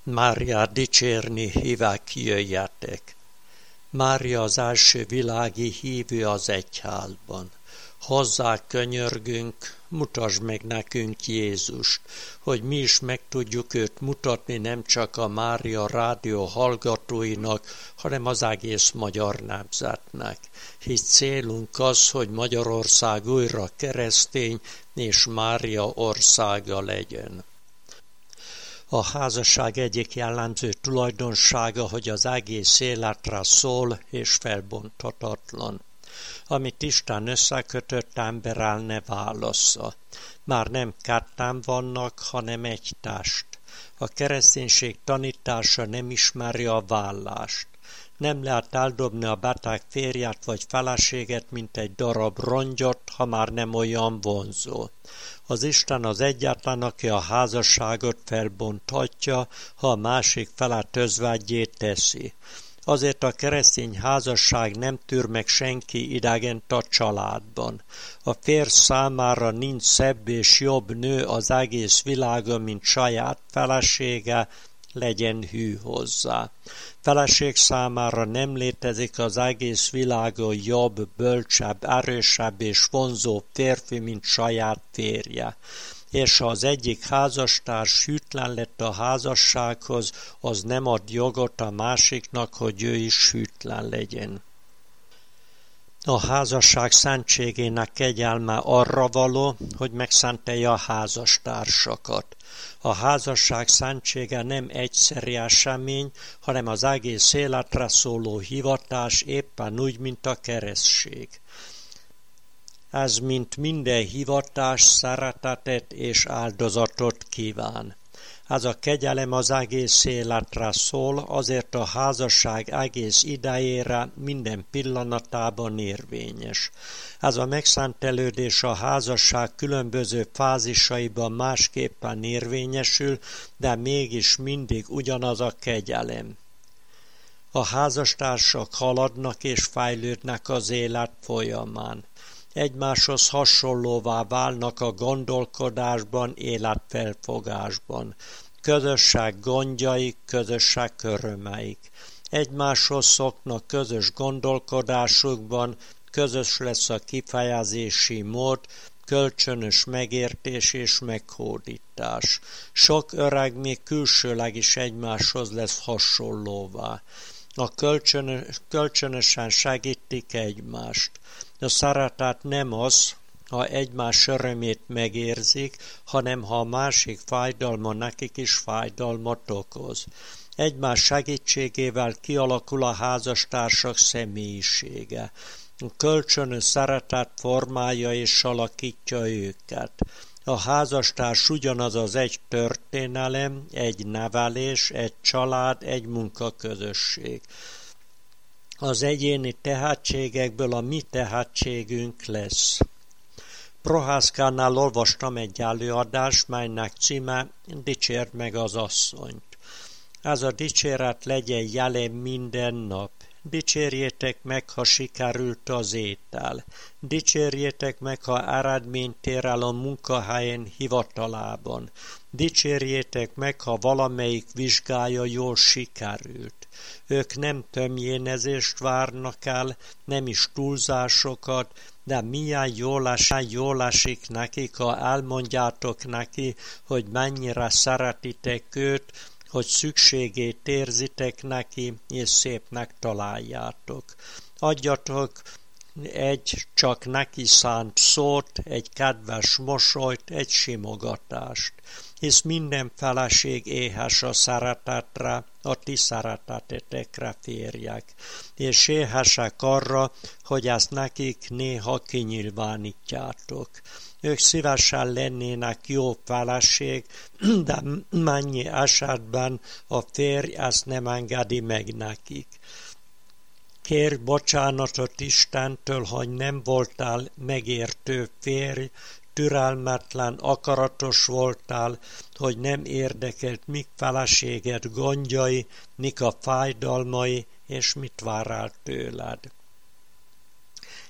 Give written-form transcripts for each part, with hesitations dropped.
Máriát dicsérni hívák, jöjjetek! Mária az első világi hívő az egyházban. Hozzá könyörgünk, mutasd meg nekünk Jézust, hogy mi is meg tudjuk őt mutatni nem csak a Mária rádió hallgatóinak, hanem az egész magyar nemzetnek. Hisz célunk az, hogy Magyarország újra keresztény és Mária országa legyen. A házasság egyik jellemző tulajdonsága, hogy az egész életre szól és felbonthatatlan. Amit Isten összekötött, ember el ne válassza. Már nem ketten vannak, hanem egy test. A kereszténység tanítása nem ismeri a vállást. Nem lehet eldobni a beteg férjet vagy feleséget, mint egy darab rongyot, ha már nem olyan vonzó. Az Isten az egyetlen, aki a házasságot felbonthatja, ha a másik felet özvegyé teszi. Azért a keresztény házasság nem tűr meg senki idegent a családban. A férj számára nincs szebb és jobb nő az egész világon, mint saját felesége, legyen hű hozzá. Feleség számára nem létezik az egész világon jobb, bölcsebb, erősebb és vonzó férfi, mint saját férje. És ha az egyik házastárs hűtlen lett a házassághoz, az nem ad jogot a másiknak, hogy ő is hűtlen legyen. A házasság szentségének kegyelme arra való, hogy megszentelje a házastársakat. A házasság szentsége nem egyszeri esemény, hanem az egész életre szóló hivatás, éppen úgy, mint a keresztség. Ez, mint minden hivatás, szeretetet és áldozatot kíván. Ez a kegyelem az egész életre szól, azért a házasság egész idejére, minden pillanatában érvényes. Ez a megszentelődés a házasság különböző fázisaiban másképpen érvényesül, de mégis mindig ugyanaz a kegyelem. A házastársak haladnak és fejlődnek az élet folyamán. Egymáshoz hasonlóvá válnak a gondolkodásban, életfelfogásban. Közösség gondjaik, közösség örömeik. Egymáshoz szoknak közös gondolkodásukban, közös lesz a kifejezési mód, kölcsönös megértés és meghódítás. Sok öreg még külsőleg is egymáshoz lesz hasonlóvá. Kölcsönösen segítik egymást. A szeretet nem az, ha egymás örömét megérzik, hanem ha a másik fájdalma nekik is fájdalmat okoz. Egymás segítségével kialakul a házastársak személyisége. A kölcsönös szeretet formálja és alakítja őket. A házastárs ugyanaz az egy történelem, egy nevelés, egy család, egy munkaközösség. Az egyéni tehetségekből a mi tehetségünk lesz. Prohászkánál olvastam egy előadást, melynek címe Dicsérd meg az asszonyt. Ez a dicséret legyen jelen minden nap. Dicsérjétek meg, ha sikerült az étel. Dicsérjétek meg, ha eredményt ér el a munkahelyen, hivatalában. Dicsérjétek meg, ha valamelyik vizsgája jól sikerült. Ők nem tömjénezést várnak el, nem is túlzásokat, de milyen jól esik nekik, ha elmondjátok neki, hogy mennyire szeretitek őt, hogy szükségét érzitek neki, és szépnek találjátok. Adjatok egy csak neki szánt szót, egy kedves mosolyt, egy simogatást, hisz minden feleség éhes a szeretetre, a ti szeretetetekre, férjek, és éhesek arra, hogy ezt nekik néha kinyilvánítjátok. Ők szívesen lennének jó feleség, de mennyi esetben a férj ezt nem engedi meg nekik. Kérj bocsánatot Istentől, hogy nem voltál megértő férj, türelmetlen, akaratos voltál, hogy nem érdekelt mik feleséged gondjai, mik a fájdalmai, és mit vár el tőled.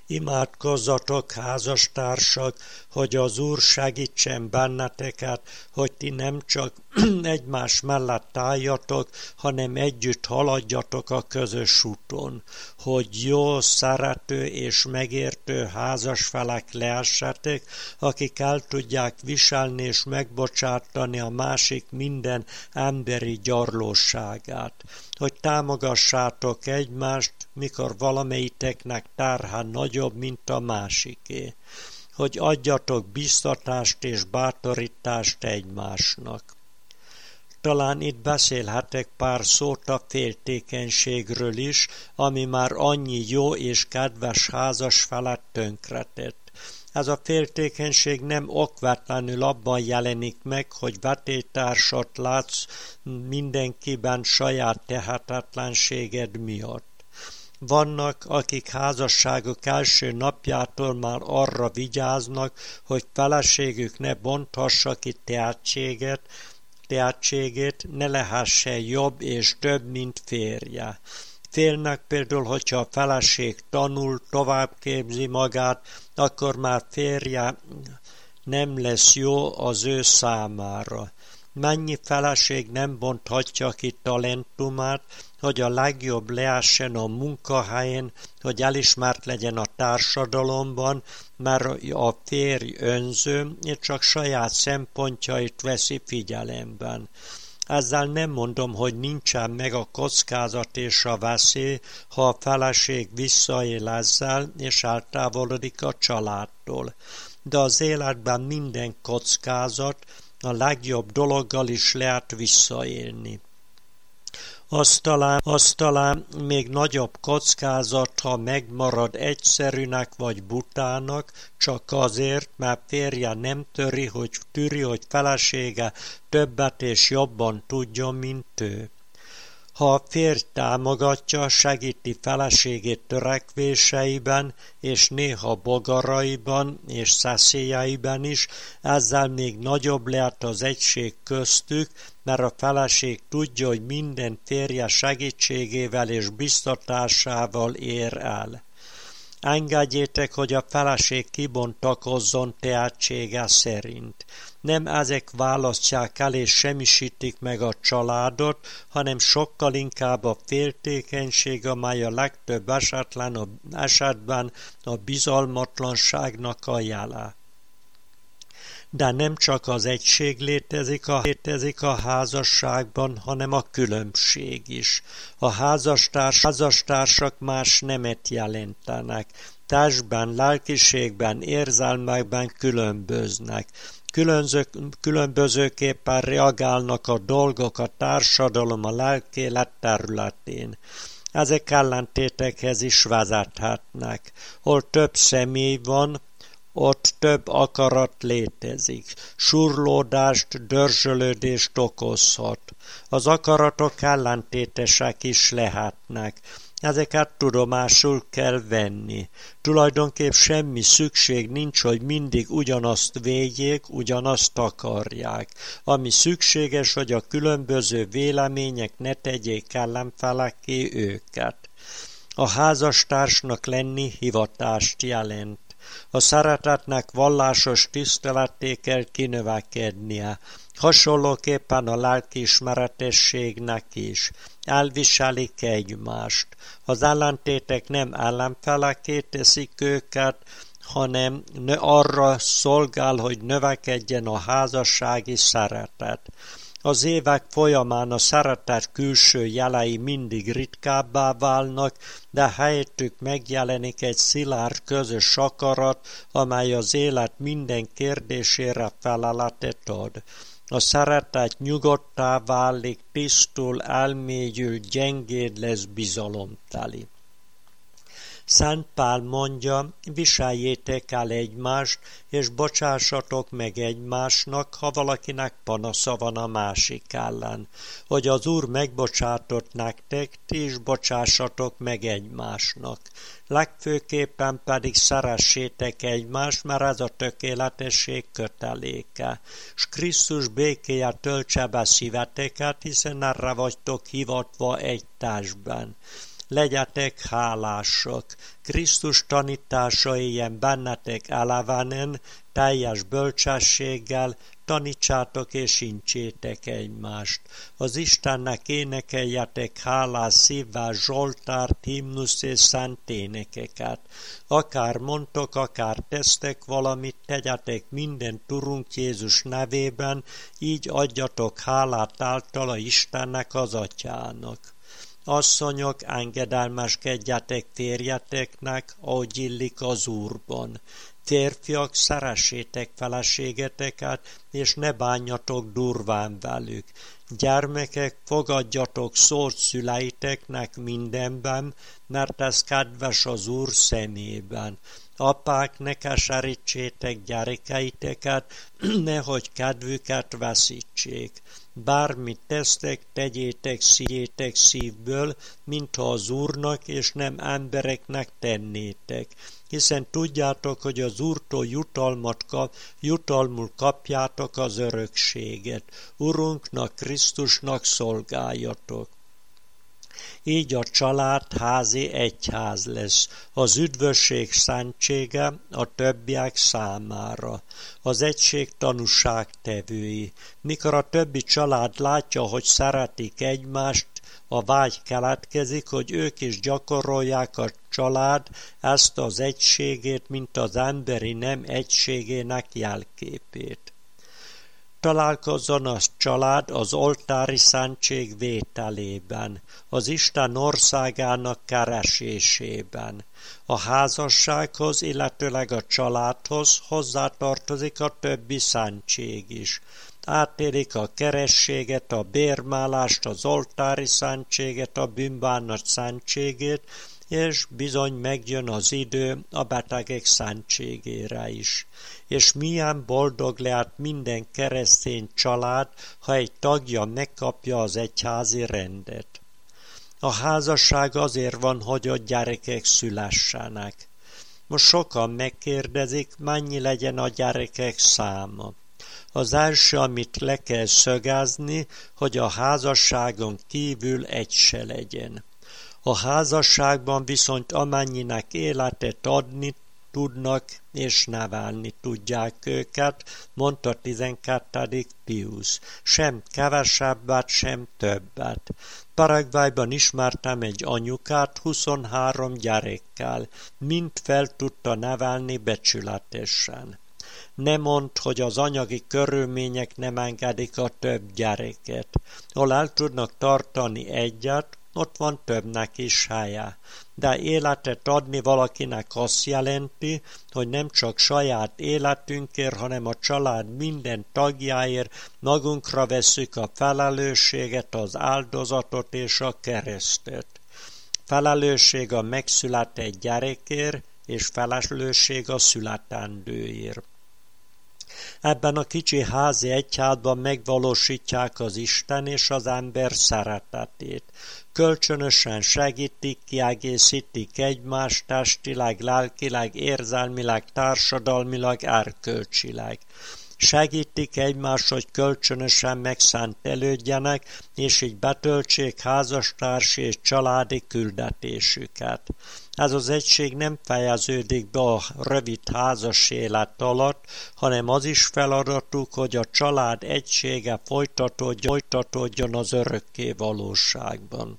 Imádkozzatok, házastársak, hogy az Úr segítsen benneteket, hogy ti nem csak egymás mellett álljatok, hanem együtt haladjatok a közös úton, hogy jó, szerető és megértő házasfelek lehessetek, akik el tudják viselni és megbocsátani a másik minden emberi gyarlóságát, hogy támogassátok egymást, mikor valamelyiteknek terhe nagyobb, mint a másiké, hogy adjatok biztatást és bátorítást egymásnak. Talán itt beszélhetek pár szót a féltékenységről is, ami már annyi jó és kedves házasfelet tönkretett. Ez a féltékenység nem okvetlenül abban jelenik meg, hogy vetélytársat látsz mindenkiben saját tehetetlenséged miatt. Vannak, akik házasságuk első napjától már arra vigyáznak, hogy feleségük ne bonthassa ki tehetségét, ne lehessen jobb és több, mint férje. Félnek például, hogyha a feleség tanul, továbbképzi magát, akkor már férje nem lesz jó az ő számára. Mennyi feleség nem bonthatja ki talentumát, hogy a legjobb lehessen a munkahelyen, hogy elismert legyen a társadalomban, mert a férj önző, és csak saját szempontjait veszi figyelemben. Ezzel nem mondom, hogy nincsen meg a kockázat és a veszély, ha a feleség visszaél ezzel, és eltávolodik a családtól. De az életben minden kockázat, a legjobb dologgal is lehet visszaélni. Az talán még nagyobb kockázat, ha megmarad egyszerűnek vagy butának, csak azért, mert férje nem tűri, hogy felesége többet és jobban tudjon, mint ő. Ha a férj támogatja, segíti feleségét törekvéseiben, és néha bogaraiban és szeszélyeiben is, ezzel még nagyobb lehet az egység köztük, mert a feleség tudja, hogy minden férje segítségével és biztatásával ér el. Engedjétek, hogy a feleség kibontakozzon tehetsége szerint. Nem ezek választják el és semmisítik meg a családot, hanem sokkal inkább a féltékenység, amely a legtöbb esetben a bizalmatlanságnak a jele. De nem csak az egység létezik a házasságban, hanem a különbség is. A házastársak más nemet jelentenek. Testben, lelkiségben, érzelmekben különböznek. Különbözőképpen reagálnak a dolgok a társadalom, a lelkélet területén. Ezek ellentétekhez is vezethetnek. Hol több személy van, ott több akarat létezik. Surlódást, dörzsölődést okozhat. Az akaratok ellentétesek is lehetnek. Ezeket tudomásul kell venni. Tulajdonképp semmi szükség nincs, hogy mindig ugyanazt védjék, ugyanazt akarják. Ami szükséges, hogy a különböző vélemények ne tegyék ellenfelekké őket. A házastársnak lenni hivatást jelent. A szeretetnek vallásos tiszteletté kell kinövekednie, hasonlóképpen a lelkiismeretességnek is. Elviselik egymást. Az ellentétek nem ellenfeleké teszik őket, hanem arra szolgál, hogy növekedjen a házassági szeretet. Az évek folyamán a szeretet külső jelei mindig ritkábbá válnak, de helyettük megjelenik egy szilárd közös akarat, amely az élet minden kérdésére feleletet ad. A szeretet nyugodttá válik, tisztul, elmélyül, gyengéd lesz, bizalomteli. Szent Pál mondja, viseljétek el egymást, és bocsássatok meg egymásnak, ha valakinek panasza van a másik ellen. Hogy az Úr megbocsátott nektek, ti is bocsássatok meg egymásnak. Legfőképpen pedig szeressétek egymást, mert ez a tökéletesség köteléke. S Krisztus békéje töltse be szíveteket, hiszen erre vagytok hivatva egy testben. legyetek hálások. Krisztus tanítása éljen bennetek elevenem, teljes bölcsességgel, tanítsátok és incsétek egymást. Az Istennek énekeljetek hálás szívvel zsoltárt, himnuszt és szent énekeket. Akár mondtok, akár tesztek valamit, tegyetek mindent Urunk Jézus nevében, így adjatok hálát általa Istennek az Atyának. Asszonyok, engedelmeskedjetek férjeteknek, ahogy illik az Úrban. Férfiak, szeressétek feleségeteket, és ne bánjatok durván velük. Gyermekek, fogadjatok szót szüleiteknek mindenben, mert ez kedves az Úr szemében. Apák, ne keserítsétek gyerekeiteket, nehogy kedvüket veszítsék. Bármit tesztek, tegyétek szívből, mintha az Úrnak és nem embereknek tennétek. Hiszen tudjátok, hogy az Úrtól jutalmul kapjátok az örökséget. Urunknak, Krisztusnak szolgáljatok. Így a család házi egyház lesz, az üdvösség szentsége a többiek számára, az egység tanúságtevői. Mikor a többi család látja, hogy szeretik egymást, a vágy keletkezik, hogy ők is gyakorolják a család ezt az egységét, mint az emberi nem egységének jelképét. Találkozzon a család az oltári szentség vételében, az Isten országának keresésében. A házassághoz, illetőleg a családhoz hozzátartozik a többi szentség is. Átérik a kerességet, a bérmálást, az oltári szentséget, a bűnbánat szentségét, és bizony megjön az idő a betegek szentségére is. És milyen boldog lehet minden keresztény család, ha egy tagja megkapja az egyházi rendet. A házasság azért van, hogy a gyerekek szülessenek. Most sokan megkérdezik, mennyi legyen a gyerekek száma. Az első, amit le kell szögezni, hogy a házasságon kívül egy se legyen. A házasságban viszont amennyinek életet adni tudnak és nevelni tudják őket, mondta 12. Piusz. Sem kevesebbet, sem többet. Paraguayban ismertem egy anyukát 23 gyerekkel, mind fel tudta nevelni becsületesen. Ne mondd, hogy az anyagi körülmények nem engedik a több gyereket. Hol el tudnak tartani egyet, ott van többnek is helye. De életet adni valakinek azt jelenti, hogy nem csak saját életünkért, hanem a család minden tagjáért magunkra vesszük a felelősséget, az áldozatot és a keresztet. Felelősség a megszületett gyerekért, és felelősség a születendőért. Ebben a kicsi házi egyházban megvalósítják az Isten és az ember szeretetét. Kölcsönösen segítik, kiegészítik egymást testileg, lelkileg, érzelmileg, társadalmilag, erkölcsileg. Segítik egymást, hogy kölcsönösen megszentelődjenek, és így betöltsék házastársi és családi küldetésüket. Ez az egység nem fejeződik be a rövid házas élet alatt, hanem az is feladatuk, hogy a család egysége folytatódjon az örökké valóságban.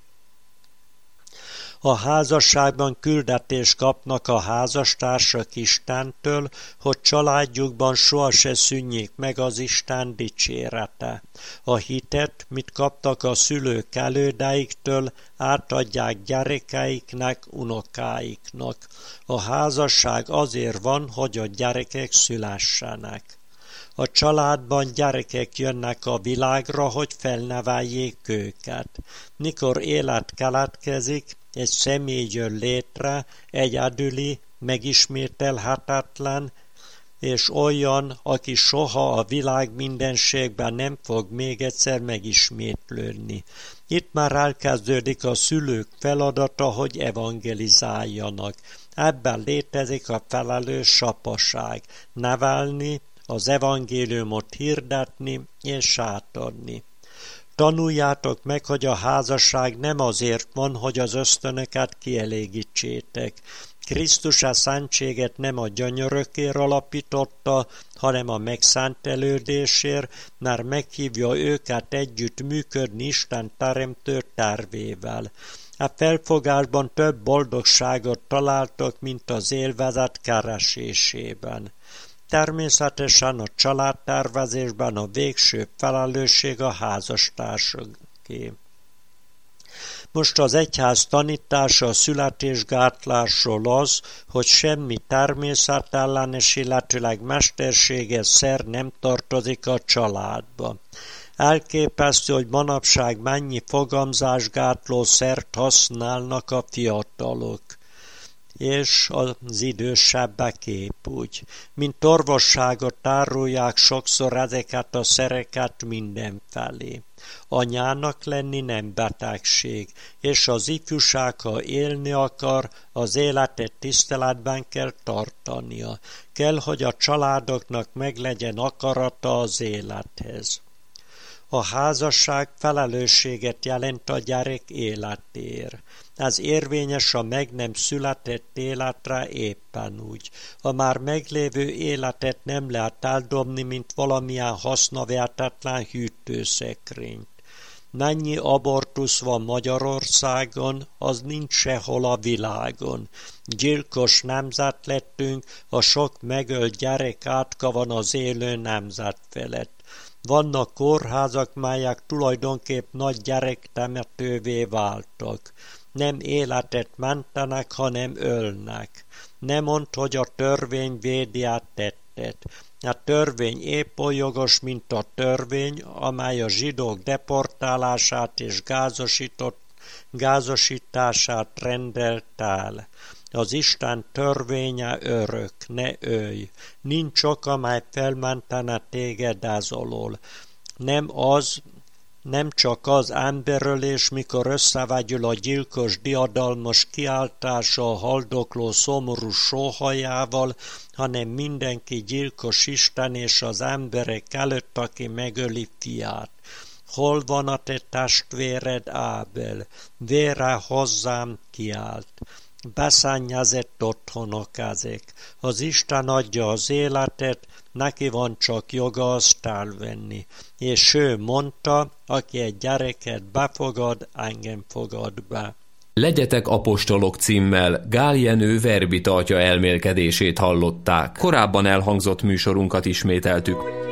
A házasságban küldetést kapnak a házastársak Istentől, hogy családjukban sohasem szűnjék meg az Isten dicsérete. A hitet, mit kaptak a szülők elődeiktől, átadják gyerekeiknek, unokáiknak. A házasság azért van, hogy a gyerekek szülessenek. A családban gyerekek jönnek a világra, hogy felneveljék őket. Mikor élet keletkezik, egy személy jön létre, egyedüli, megismételhetetlen, és olyan, aki soha a világ mindenségben nem fog még egyszer megismétlődni. Itt már elkezdődik a szülők feladata, hogy evangelizáljanak. Ebben létezik a felelős apaság, nevelni, az evangéliumot hirdetni és átadni. Tanuljátok meg, hogy a házasság nem azért van, hogy az ösztönöket kielégítsétek. Krisztus a szentséget nem a gyönyörökért alapította, hanem a megszentelődésért, mert meghívja őket együtt működni Isten teremtő tervével. A felfogásban több boldogságot találtok, mint az élvezet keresésében. Természetesen a családtervezésben a végső felelősség a házastársaké. Most az egyház tanítása a születésgátlásról az, hogy semmi természetellenes, illetőleg mesterséges szer nem tartozik a családba. Elképesztő, hogy manapság mennyi fogamzásgátló szert használnak a fiatalok, és az idősebbek épp úgy. Mint orvosságot árulják sokszor ezeket a szereket mindenfelé. Anyának lenni nem betegség, és az ifjúság, ha élni akar, az életet tiszteletben kell tartania. Kell, hogy a családoknak meglegyen akarata az élethez. A házasság felelősséget jelent a gyerek életéért. Ez érvényes a meg nem született életre éppen úgy. A már meglévő életet nem lehet eldobni, mint valamilyen hasznavertetlen hűtőszekrényt. Mennyi abortusz van Magyarországon, az nincs sehol a világon. Gyilkos nemzet lettünk, a sok megölt gyerek átka van az élő nemzet felett. Vannak kórházak, melyek tulajdonképp nagy gyerektemetővé váltak. Nem életet mentenek, hanem ölnek. Ne mondd, hogy a törvény védi a tettet. A törvény épp olyan jogos, mint a törvény, amely a zsidók deportálását és gázosítását rendelt el. Az Isten törvénye örök, ne ölj. Nincs ok, amely felmentene téged ez alól. Nem csak az emberölés, mikor összevegyül a gyilkos diadalmas kiáltása a haldokló szomorú sóhajával, hanem mindenki gyilkos Isten és az emberek előtt, aki megöli fiát. Hol van a te testvéred Ábel? Vére hozzám kiált. Beszennyezett otthonok ezek. Az Isten adja az életet, neki van csak joga azt elvenni. És ő mondta, aki egy gyereket befogad, engem fogad be. Legyetek apostolok címmel Gál Jenő verbitartja elmélkedését hallották. Korábban elhangzott műsorunkat ismételtük.